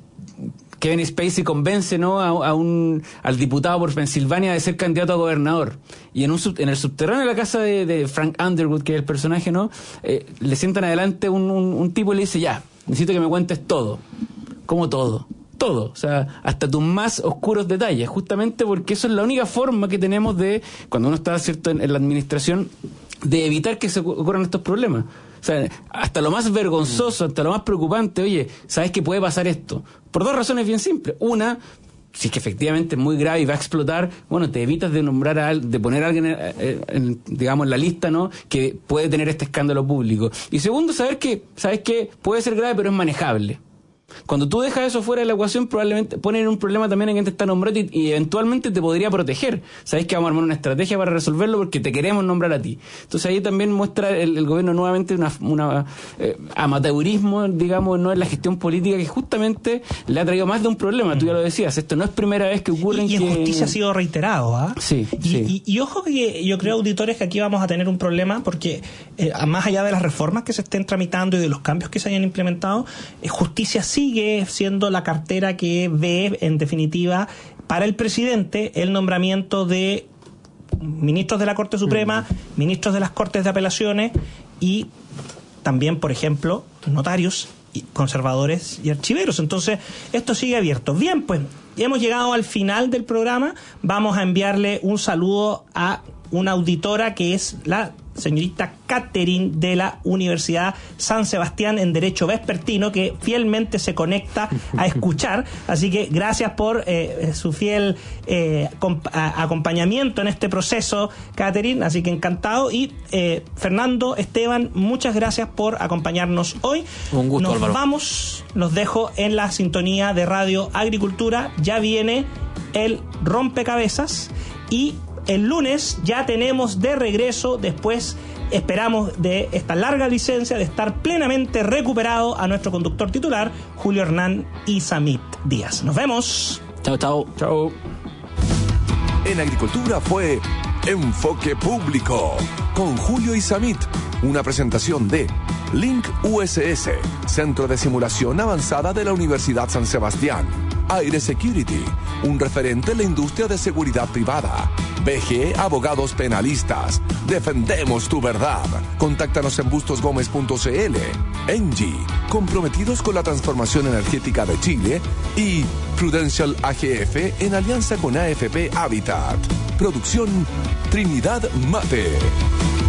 Speaker 3: Kevin Spacey convence, ¿no?, a, a un al diputado por Pensilvania de ser candidato a gobernador, y en un en el subterráneo de la casa de, de Frank Underwood, que es el personaje, ¿no?, eh, le sientan adelante un, un, un tipo y le dice: ya, necesito que me cuentes todo. ¿Cómo todo? Todo, o sea, hasta tus más oscuros detalles, justamente porque eso es la única forma que tenemos de, cuando uno está, cierto, en, en la administración, de evitar que se ocurran estos problemas. O sea, hasta lo más vergonzoso, hasta lo más preocupante, oye, ¿sabes que puede pasar esto? Por dos razones bien simples. Una, si es que efectivamente es muy grave y va a explotar, bueno, te evitas de nombrar a de poner a alguien, en, en, digamos, en la lista, ¿no?, que puede tener este escándalo público. Y segundo, saber que, ¿sabes qué? Puede ser grave, pero es manejable. Cuando tú dejas eso fuera de la ecuación, probablemente ponen un problema también en quien te está nombrando y, y eventualmente te podría proteger. Sabes que vamos a armar una estrategia para resolverlo porque te queremos nombrar a ti. Entonces ahí también muestra el, el gobierno nuevamente una, una eh, amateurismo, digamos, no en la gestión política, que justamente le ha traído más de un problema. Mm. Tú ya lo decías, esto no es primera vez que ocurre.
Speaker 2: Y, y en
Speaker 3: que...
Speaker 2: justicia ha sido reiterado, ¿ah? ¿eh?
Speaker 3: Sí,
Speaker 2: y,
Speaker 3: sí.
Speaker 2: Y, y ojo que yo creo, auditores, que aquí vamos a tener un problema porque eh, más allá de las reformas que se estén tramitando y de los cambios que se hayan implementado, eh, justicia sigue siendo la cartera que ve, en definitiva, para el presidente el nombramiento de ministros de la Corte Suprema, mm. ministros de las Cortes de Apelaciones y también, por ejemplo, notarios, conservadores y archiveros. Entonces, esto sigue abierto. Bien, pues, hemos llegado al final del programa. Vamos a enviarle un saludo a una auditora que es la señorita Catherine de la Universidad San Sebastián en Derecho Vespertino, que fielmente se conecta a escuchar. Así que gracias por eh, su fiel eh, comp- a- acompañamiento en este proceso, Catherine. Así que encantado. Y eh, Fernando, Esteban, muchas gracias por acompañarnos hoy.
Speaker 5: Un gusto,
Speaker 2: Nos
Speaker 5: Álvaro.
Speaker 2: vamos, los dejo en la sintonía de Radio Agricultura. Ya viene el rompecabezas y el lunes ya tenemos de regreso, después esperamos de esta larga licencia, de estar plenamente recuperado, a nuestro conductor titular, Julio Hernán Isamit Díaz. Nos vemos.
Speaker 5: Chao, chao.
Speaker 3: Chao.
Speaker 1: En Agricultura fue Enfoque Público con Julio Isamit, una presentación de Link U S S, Centro de Simulación Avanzada de la Universidad San Sebastián. Aire Security, un referente en la industria de seguridad privada. B G Abogados Penalistas, defendemos tu verdad. Contáctanos en bustos gómez punto c l. Engie, comprometidos con la transformación energética de Chile. Y Prudential A G F en alianza con A F P Habitat. Producción Trinidad Mate.